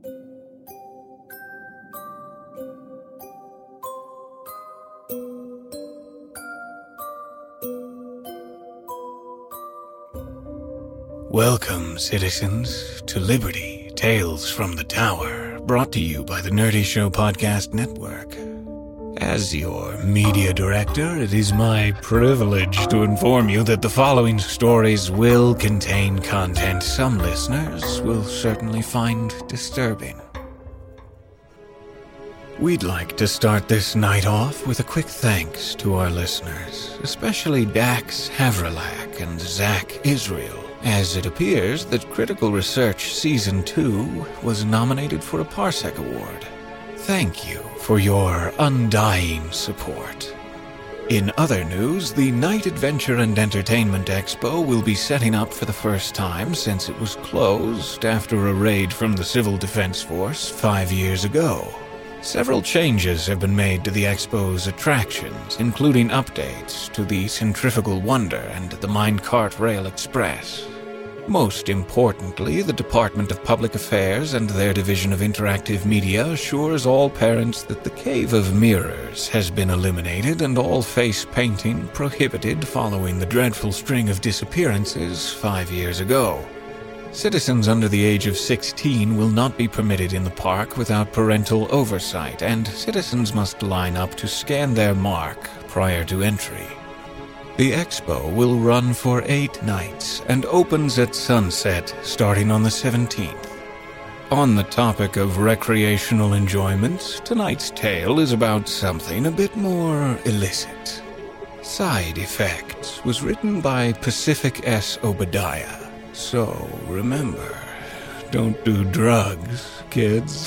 Welcome, citizens, to Liberty, Tales from the Tower, brought to you by the Nerdy Show Podcast Network. As your media director, it is my privilege to inform you that the following stories will contain content some listeners will certainly find disturbing. We'd like to start this night off with a quick thanks to our listeners, especially Dax Havrelak and Zach Israel, as it appears that Critical Research Season 2 was nominated for a Parsec Award. Thank you for your undying support. In other news, the Night Adventure and Entertainment Expo will be setting up for the first time since it was closed after a raid from the Civil Defense Force 5 years ago. Several changes have been made to the Expo's attractions, including updates to the Centrifugal Wonder and the Minecart Rail Express. Most importantly, the Department of Public Affairs and their Division of Interactive Media assures all parents that the Cave of Mirrors has been eliminated and all face painting prohibited following the dreadful string of disappearances 5 years ago. Citizens under the age of 16 will not be permitted in the park without parental oversight, and citizens must line up to scan their mark prior to entry. The expo will run for 8 nights and opens at sunset starting on the 17th. On the topic of recreational enjoyments, tonight's tale is about something a bit more illicit. Side Effects was written by Pacific S. Obadiah. So remember, don't do drugs, kids.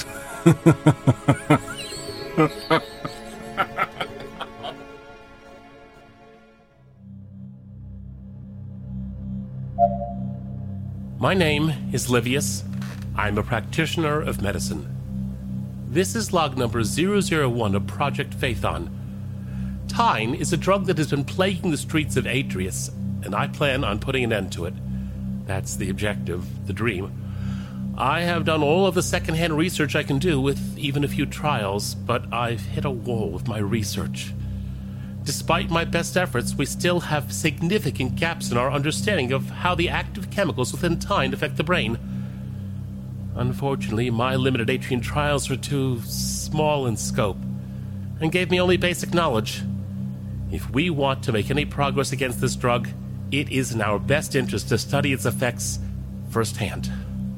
My name is Livius. I'm a practitioner of medicine. This is log number 001 of Project Phaethon. Tyne is a drug that has been plaguing the streets of Atreus, and I plan on putting an end to it. That's the objective, the dream. I have done all of the secondhand research I can do with even a few trials, but I've hit a wall with my research. Despite my best efforts, we still have significant gaps in our understanding of how the active chemicals within Tyne affect the brain. Unfortunately, my limited Atrian trials were too small in scope and gave me only basic knowledge. If we want to make any progress against this drug, it is in our best interest to study its effects firsthand.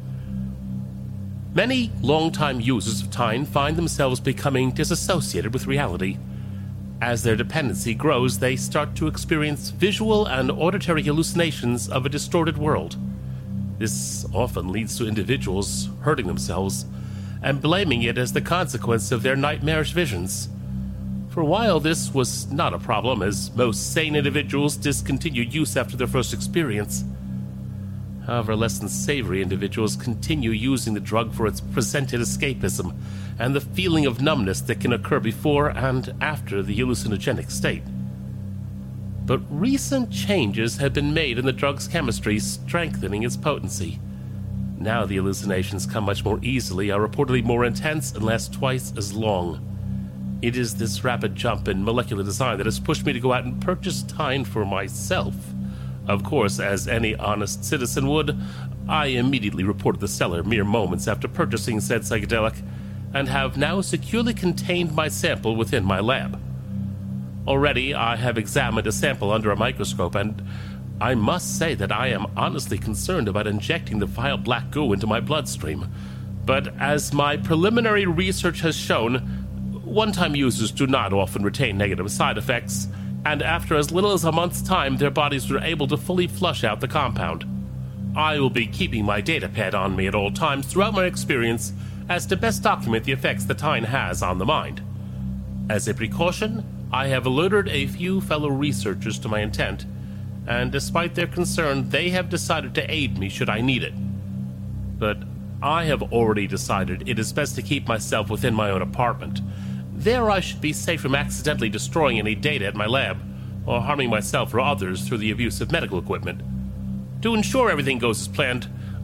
Many longtime users of Tyne find themselves becoming disassociated with reality. As their dependency grows, they start to experience visual and auditory hallucinations of a distorted world. This often leads to individuals hurting themselves and blaming it as the consequence of their nightmarish visions. For a while, this was not a problem, as most sane individuals discontinued use after their first experience. However, less than savory individuals continue using the drug for its presented escapism and the feeling of numbness that can occur before and after the hallucinogenic state. But recent changes have been made in the drug's chemistry, strengthening its potency. Now the hallucinations come much more easily, are reportedly more intense, and last twice as long. It is this rapid jump in molecular design that has pushed me to go out and purchase Tyne for myself. Of course, as any honest citizen would, I immediately reported the seller mere moments after purchasing said psychedelic, and have now securely contained my sample within my lab. Already, I have examined a sample under a microscope, and I must say that I am honestly concerned about injecting the vile black goo into my bloodstream. But as my preliminary research has shown, one-time users do not often retain negative side effects, and after as little as a month's time, their bodies were able to fully flush out the compound. I will be keeping my datapad on me at all times throughout my experience as to best document the effects that Tyne has on the mind. As a precaution, I have alerted a few fellow researchers to my intent, and despite their concern, they have decided to aid me should I need it. But I have already decided it is best to keep myself within my own apartment. There I should be safe from accidentally destroying any data at my lab, or harming myself or others through the abuse of medical equipment. To ensure everything goes as planned,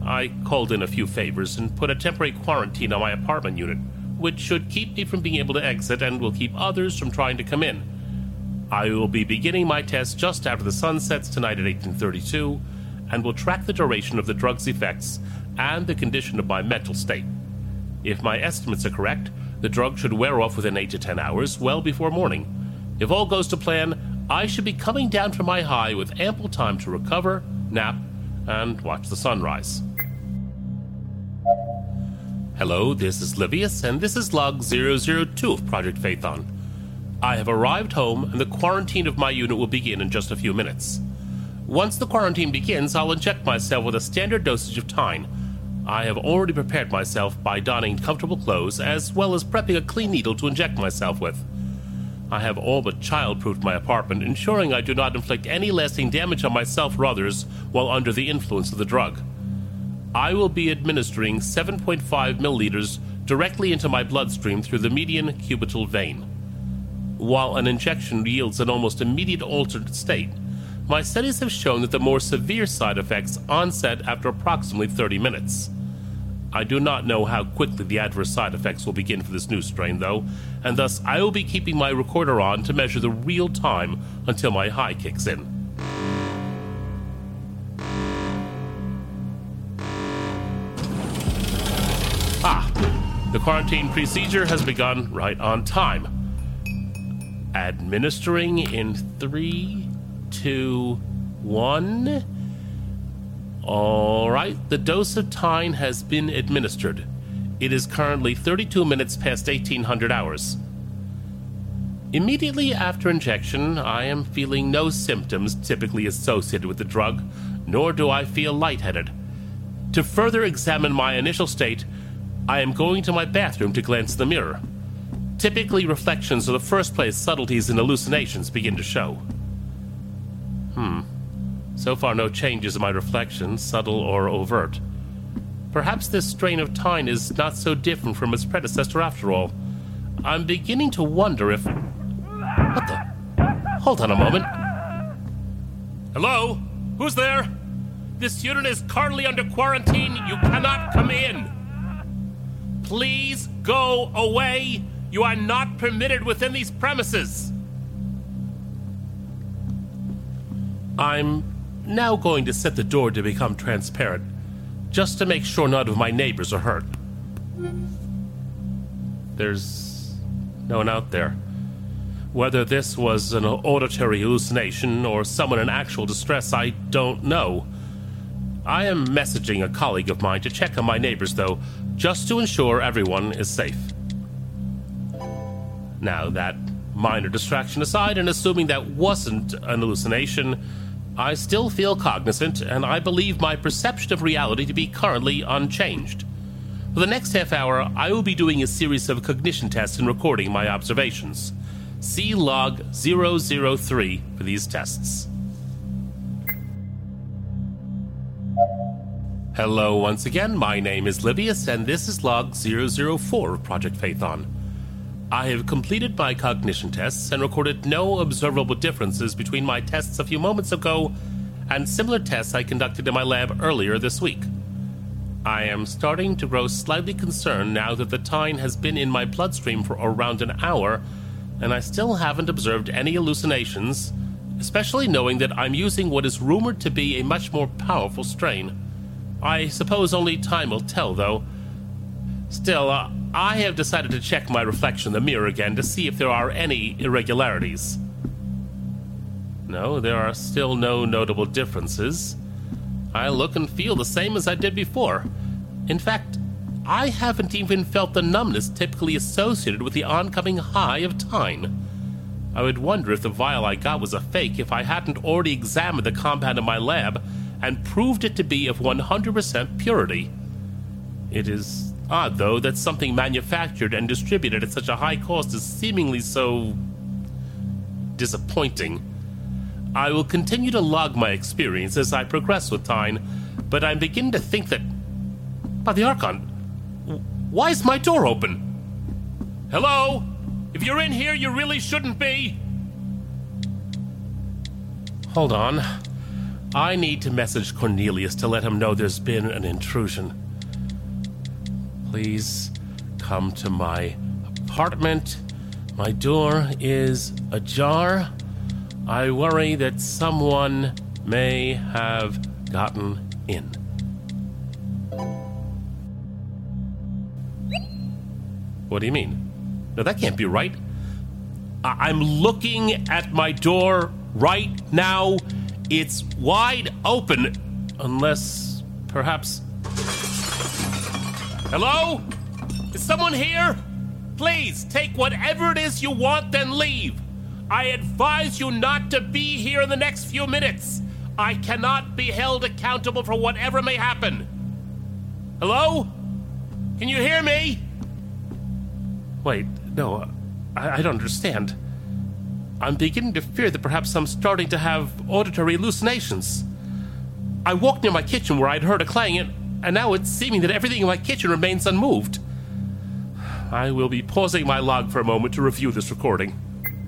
I called in a few favors and put a temporary quarantine on my apartment unit, which should keep me from being able to exit and will keep others from trying to come in. I will be beginning my test just after the sun sets tonight at 1832, and will track the duration of the drug's effects and the condition of my mental state. If my estimates are correct, the drug should wear off within 8 to 10 hours, well before morning. If all goes to plan, I should be coming down from my high with ample time to recover, nap, and watch the sunrise. Hello, this is Livius, and this is log 002 of Project Phaethon. I have arrived home, and the quarantine of my unit will begin in just a few minutes. Once the quarantine begins, I'll inject myself with a standard dosage of Tyne. I have already prepared myself by donning comfortable clothes, as well as prepping a clean needle to inject myself with. I have all but child-proofed my apartment, ensuring I do not inflict any lasting damage on myself or others while under the influence of the drug. I will be administering 7.5 milliliters directly into my bloodstream through the median cubital vein. While an injection yields an almost immediate altered state, my studies have shown that the more severe side effects onset after approximately 30 minutes. I do not know how quickly the adverse side effects will begin for this new strain, though, and thus I will be keeping my recorder on to measure the real time until my high kicks in. The quarantine procedure has begun right on time. Administering in 3, 2, 1. All right, the dose of Tyne has been administered. It is currently 32 minutes past 1800 hours. Immediately after injection, I am feeling no symptoms typically associated with the drug, nor do I feel lightheaded. To further examine my initial state, I am going to my bathroom to glance in the mirror. Typically, reflections are the first place subtleties and hallucinations begin to show. So far, no changes in my reflections, subtle or overt. Perhaps this strain of Tyne is not so different from its predecessor after all. I'm beginning to wonder if... What the... Hold on a moment. Hello? Who's there? This unit is currently under quarantine. You cannot come in. Please go away. You are not permitted within these premises. I'm now going to set the door to become transparent, just to make sure none of my neighbors are hurt. There's no one out there. Whether this was an auditory hallucination or someone in actual distress, I don't know. I am messaging a colleague of mine to check on my neighbors, though, just to ensure everyone is safe. Now, that minor distraction aside, and assuming that wasn't an hallucination, I still feel cognizant, and I believe my perception of reality to be currently unchanged. For the next half hour, I will be doing a series of cognition tests and recording my observations. See log 003 for these tests. Hello once again, my name is Livius, and this is log 004 of Project Phaethon. I have completed my cognition tests and recorded no observable differences between my tests a few moments ago and similar tests I conducted in my lab earlier this week. I am starting to grow slightly concerned now that the Tyne has been in my bloodstream for around an hour, and I still haven't observed any hallucinations, especially knowing that I'm using what is rumored to be a much more powerful strain. I suppose only time will tell, though. Still, I have decided to check my reflection in the mirror again to see if there are any irregularities. No, there are still no notable differences. I look and feel the same as I did before. In fact, I haven't even felt the numbness typically associated with the oncoming high of Tyne. I would wonder if the vial I got was a fake if I hadn't already examined the compound in my lab and proved it to be of 100% purity. It is odd, though, that something manufactured and distributed at such a high cost is seemingly so disappointing. I will continue to log my experience as I progress with Tyne, but I'm beginning to think that... By the Archon, why is my door open? Hello? If you're in here, you really shouldn't be. Hold on. I need to message Cornelius to let him know there's been an intrusion. Please come to my apartment. My door is ajar. I worry that someone may have gotten in. What do you mean? No, that can't be right. I'm looking at my door right now. It's wide open. Unless, perhaps... Hello? Is someone here? Please, take whatever it is you want, then leave. I advise you not to be here in the next few minutes. I cannot be held accountable for whatever may happen. Hello? Can you hear me? Wait, no, I don't understand. I'm beginning to fear that perhaps I'm starting to have auditory hallucinations. I walked near my kitchen where I'd heard a clang, and now it's seeming that everything in my kitchen remains unmoved. I will be pausing my log for a moment to review this recording.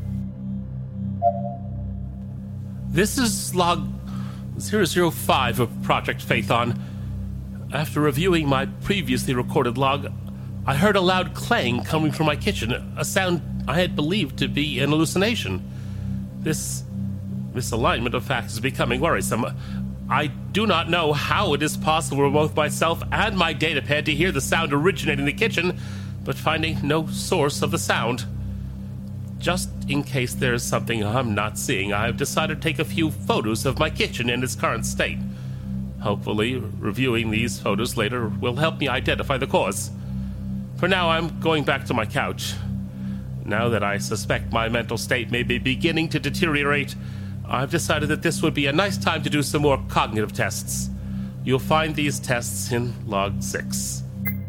This is log 005 of Project Phaethon. After reviewing my previously recorded log, I heard a loud clang coming from my kitchen, a sound I had believed to be an hallucination. This misalignment of facts is becoming worrisome. I do not know how it is possible for both myself and my datapad to hear the sound originating in the kitchen, but finding no source of the sound. Just in case there is something I'm not seeing, I have decided to take a few photos of my kitchen in its current state. Hopefully, reviewing these photos later will help me identify the cause. For now, I'm going back to my couch. Now that I suspect my mental state may be beginning to deteriorate, I've decided that this would be a nice time to do some more cognitive tests. You'll find these tests in Log 6.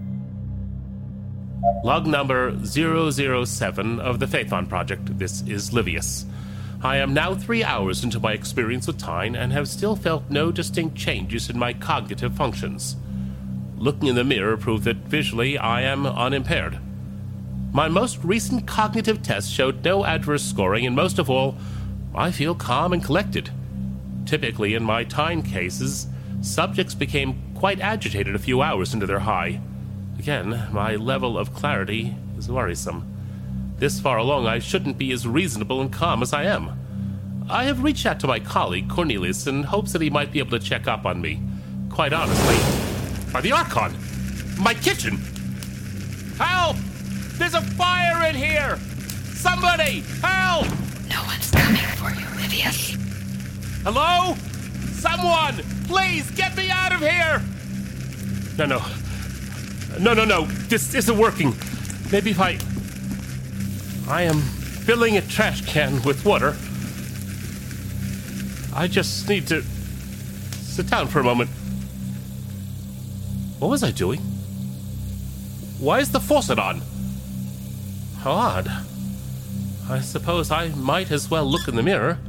Log number 007 of the Phaethon Project. This is Livius. I am now 3 hours into my experience with Tyne and have still felt no distinct changes in my cognitive functions. Looking in the mirror proved that visually I am unimpaired. My most recent cognitive test showed no adverse scoring, and most of all, I feel calm and collected. Typically, in my Tyne cases, subjects became quite agitated a few hours into their high. Again, my level of clarity is worrisome. This far along, I shouldn't be as reasonable and calm as I am. I have reached out to my colleague, Cornelius, in hopes that he might be able to check up on me. Quite honestly, by the Archon! My kitchen! Help! There's a fire in here! Somebody! Help! No one's coming for you, Livius. Hello? Someone! Please, get me out of here! No. This isn't working. Maybe if I am filling a trash can with water. I just need to sit down for a moment. What was I doing? Why is the faucet on? How odd. I suppose I might as well look in the mirror.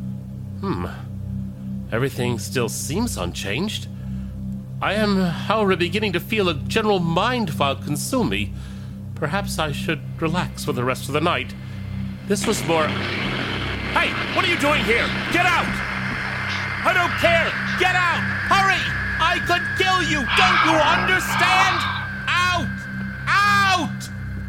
Everything still seems unchanged. I am, however, beginning to feel a general mind fog consume me. Perhaps I should relax for the rest of the night. This was more... Hey, what are you doing here? Get out! I don't care! Get out! Hurry! I could kill you! Don't you understand? Out! Out!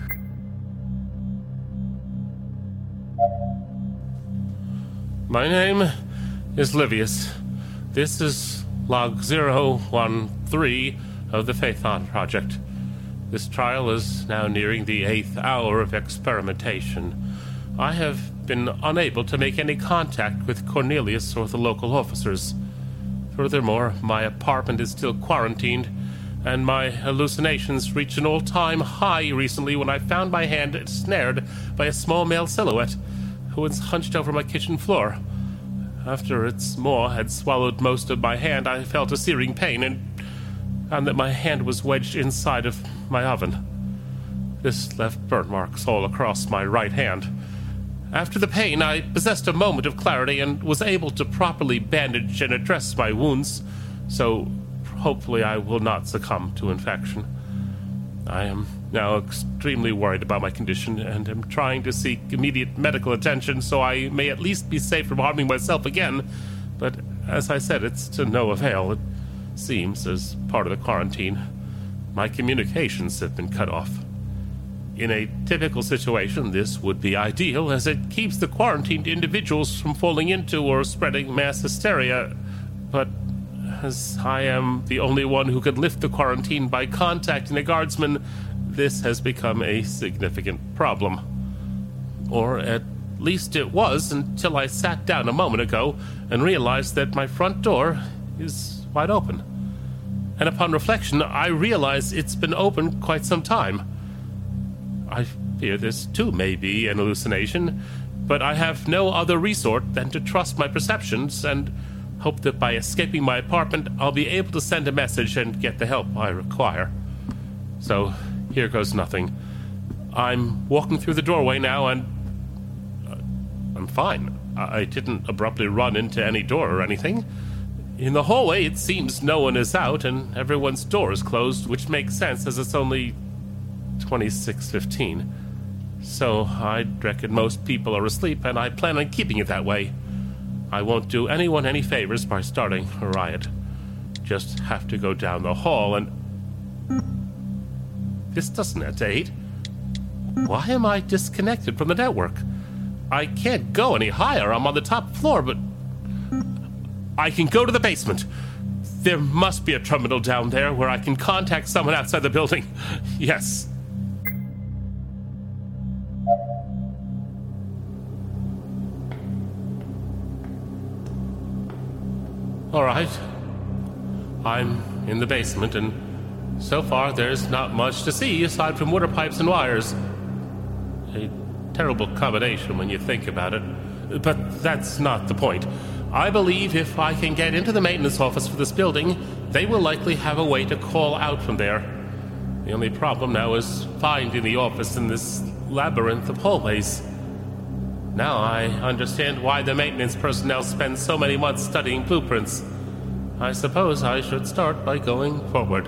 My name is Livius. This is Log 013 of the Phaethon Project. This trial is now nearing the 8th hour of experimentation. I have been unable to make any contact with Cornelius or the local officers. Furthermore, my apartment is still quarantined, and my hallucinations reached an all-time high recently when I found my hand snared by a small male silhouette who was hunched over my kitchen floor. After its maw had swallowed most of my hand, I felt a searing pain and found that my hand was wedged inside of my oven. This left burn marks all across my right hand. After the pain, I possessed a moment of clarity and was able to properly bandage and address my wounds, so hopefully I will not succumb to infection. I am now extremely worried about my condition and am trying to seek immediate medical attention so I may at least be safe from harming myself again, but as I said, it's to no avail. It seems, as part of the quarantine, my communications have been cut off. In a typical situation, this would be ideal, as it keeps the quarantined individuals from falling into or spreading mass hysteria. But as I am the only one who could lift the quarantine by contacting the guardsman, this has become a significant problem. Or at least it was until I sat down a moment ago and realized that my front door is wide open. And upon reflection, I realize it's been open quite some time. I fear this too may be an hallucination, but I have no other resort than to trust my perceptions and hope that by escaping my apartment, I'll be able to send a message and get the help I require. So, here goes nothing. I'm walking through the doorway now and I'm fine. I didn't abruptly run into any door or anything. In the hallway, it seems no one is out and everyone's door is closed, which makes sense as it's only 26:15. So I reckon most people are asleep, and I plan on keeping it that way. I won't do anyone any favors by starting a riot. Just have to go down the hall and... This doesn't add to 8. Why am I disconnected from the network? I can't go any higher. I'm on the top floor, but... I can go to the basement. There must be a terminal down there where I can contact someone outside the building. Yes. All right. I'm in the basement, and so far there's not much to see aside from water pipes and wires. A terrible combination when you think about it. But that's not the point. I believe if I can get into the maintenance office for this building, they will likely have a way to call out from there. The only problem now is finding the office in this labyrinth of hallways. Now I understand why the maintenance personnel spend so many months studying blueprints. I suppose I should start by going forward.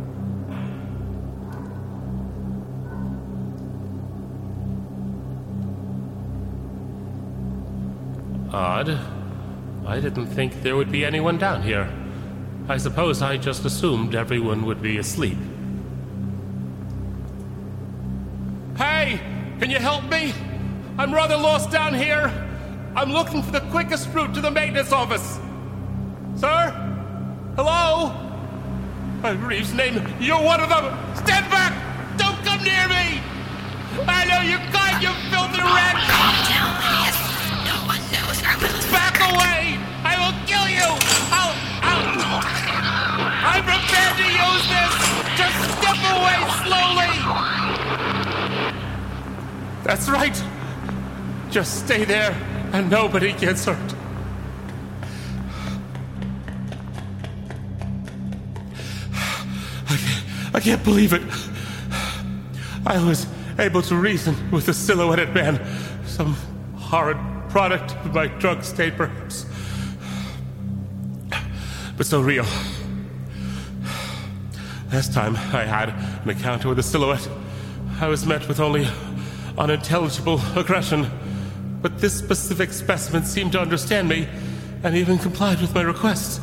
Odd. I didn't think there would be anyone down here. I suppose I just assumed everyone would be asleep. Hey! Can you help me? I'm rather lost down here. I'm looking for the quickest route to the maintenance office. Sir? Hello? Reeves' name. You're one of them. Stand back! Don't come near me! I know you got you filthy rat! Calm down, Livius. No one knows our will. Back away! I will kill you! I'm prepared to use this! Just step away slowly! That's right! Just stay there and nobody gets hurt. I can't believe it. I was able to reason with the silhouetted man. Some horrid product of my drug state, perhaps. But so real. Last time I had an encounter with a silhouette, I was met with only unintelligible aggression. But this specific specimen seemed to understand me and even complied with my request.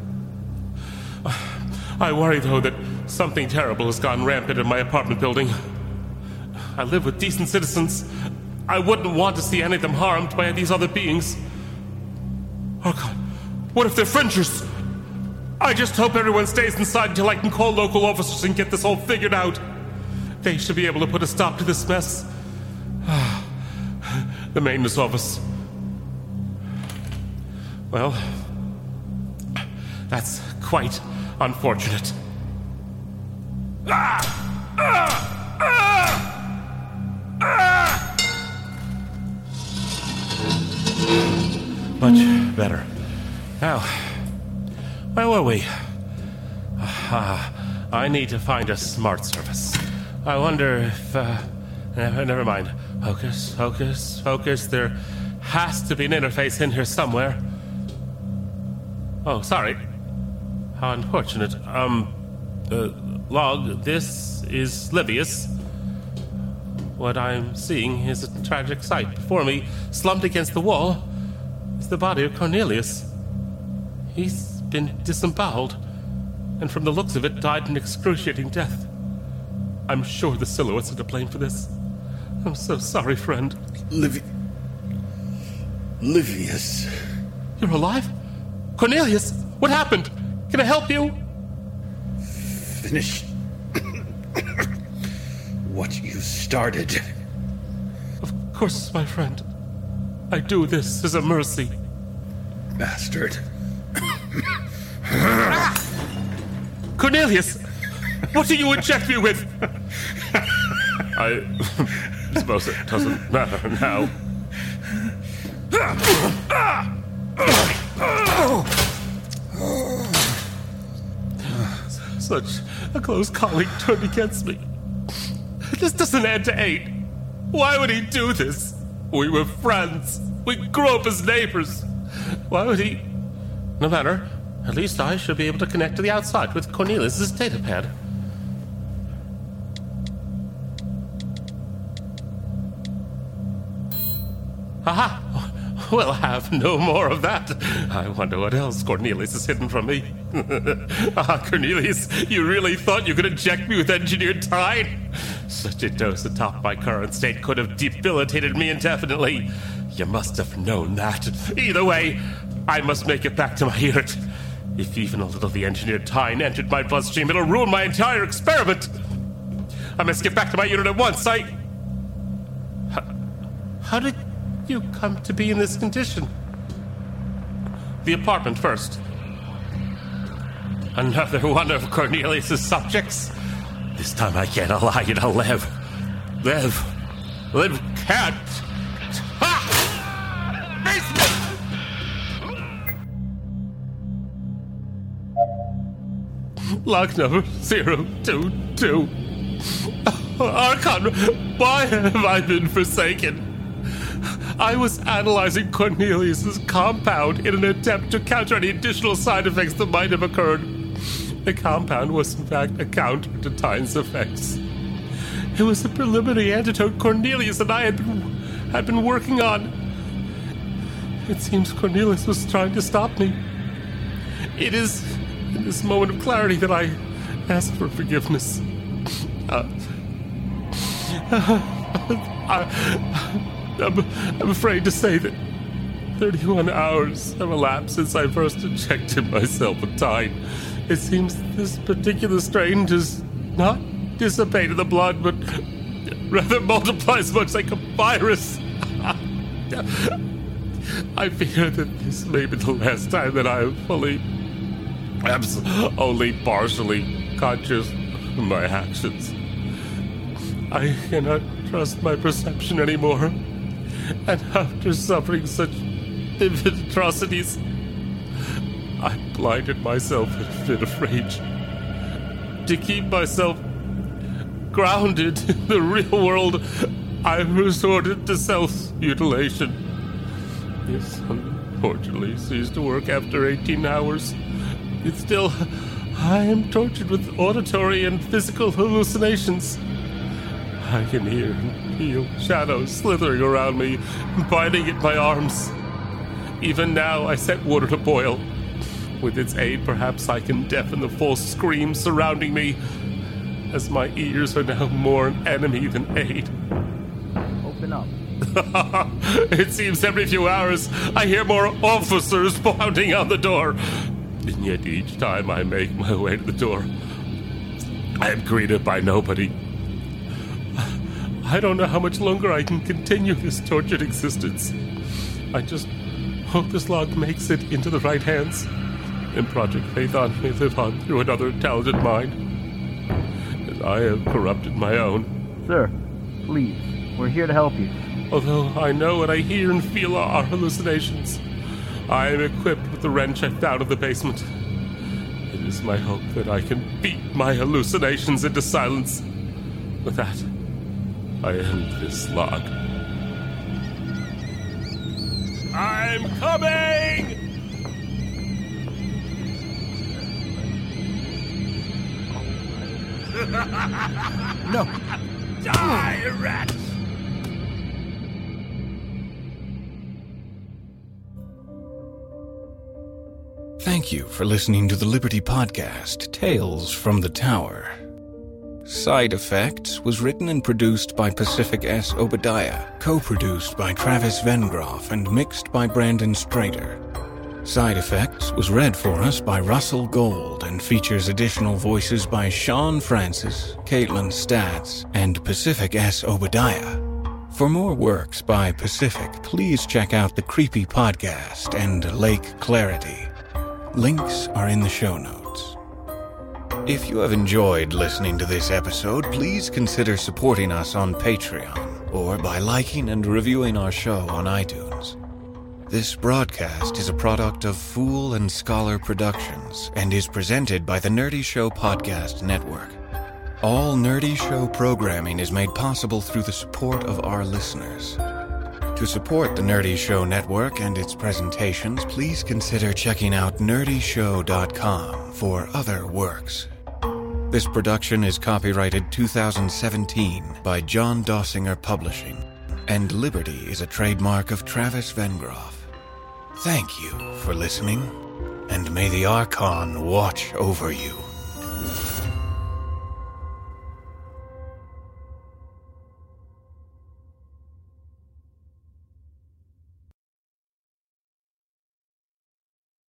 I worry, though, that something terrible has gone rampant in my apartment building. I live with decent citizens. I wouldn't want to see any of them harmed by these other beings. Oh, God. What if they're fringers? I just hope everyone stays inside until I can call local officers and get this all figured out. They should be able to put a stop to this mess. The maintenance office. Well, that's quite unfortunate. Much better. Now, where were we? I need to find a smart service. I wonder if... never mind. Focus. There has to be an interface in here somewhere. Oh, sorry. How unfortunate. Log, this is Livius. What I'm seeing is a tragic sight. Before me, slumped against the wall, is the body of Cornelius. He's been disemboweled, and from the looks of it, died an excruciating death. I'm sure the Silhouettes are to blame for this. I'm so sorry, friend. Livius. You're alive? Cornelius, what happened? Can I help you? Finish what you started. Of course, my friend. I do this as a mercy. Bastard. Cornelius! What do you inject me with? I suppose it doesn't matter now. Such a close colleague turned against me. This doesn't add to 8. Why would he do this? We were friends. We grew up as neighbors. Why would he... No matter. At least I should be able to connect to the outside with Cornelius' datapad. Aha! We'll have no more of that. I wonder what else Cornelius has hidden from me. Cornelius, you really thought you could inject me with engineered tine? Such a dose atop my current state could have debilitated me indefinitely. You must have known that. Either way, I must make it back to my unit. If even a little of the engineered tine entered my bloodstream, it'll ruin my entire experiment. I must get back to my unit at once. How did you come to be in this condition? The apartment first. Another one of Cornelius' subjects. This time I can't allow you to live. Live can't. Ha! Log number 022. Archon, why have I been forsaken? I was analyzing Cornelius' compound in an attempt to counter any additional side effects that might have occurred. The compound was in fact a counter to Tine's effects. It was a preliminary antidote Cornelius and I had been working on. It seems Cornelius was trying to stop me. It is in this moment of clarity that I ask for forgiveness. I'm afraid to say that 31 hours have elapsed since I first injected myself with tine. It seems this particular strain does not dissipate in the blood, but rather multiplies much like a virus. I fear that this may be the last time that I am only partially conscious of my actions. I cannot trust my perception anymore. And after suffering such vivid atrocities, I blinded myself in a fit of rage. To keep myself grounded in the real world, I resorted to self-mutilation. This unfortunately ceased to work after 18 hours. Yet still, I am tortured with auditory and physical hallucinations. I can hear and feel shadows slithering around me, biting at my arms. Even now, I set water to boil. With its aid, perhaps I can deafen the false screams surrounding me, as my ears are now more an enemy than aid. Open up. It seems every few hours I hear more officers pounding on the door. And yet each time I make my way to the door, I am greeted by nobody. I don't know how much longer I can continue this tortured existence. I just hope this log makes it into the right hands, and Project Phaethon may live on through another talented mind, as I have corrupted my own. Sir, please, we're here to help you. Although I know what I hear and feel are hallucinations, I am equipped with the wrench I found in the basement. It is my hope that I can beat my hallucinations into silence. With that, I end this log. I'm coming! No. Die, rat! Thank you for listening to the Liberty Podcast, Tales from the Tower. Side Effects was written and produced by Pacific S. Obadiah, co-produced by Travis Vengroff, and mixed by Brandon Strader. Side Effects was read for us by Russell Gold and features additional voices by Sean Francis, Caitlin Stats, and Pacific S. Obadiah. For more works by Pacific, please check out The Creepy Podcast and Lake Clarity. Links are in the show notes. If you have enjoyed listening to this episode, please consider supporting us on Patreon or by liking and reviewing our show on iTunes. This broadcast is a product of Fool and Scholar Productions and is presented by the Nerdy Show Podcast Network. All Nerdy Show programming is made possible through the support of our listeners. To support the Nerdy Show Network and its presentations, please consider checking out nerdyshow.com for other works. This production is copyrighted 2017 by John Dossinger Publishing, and Liberty is a trademark of Travis Vengroff. Thank you for listening, and may the Archon watch over you.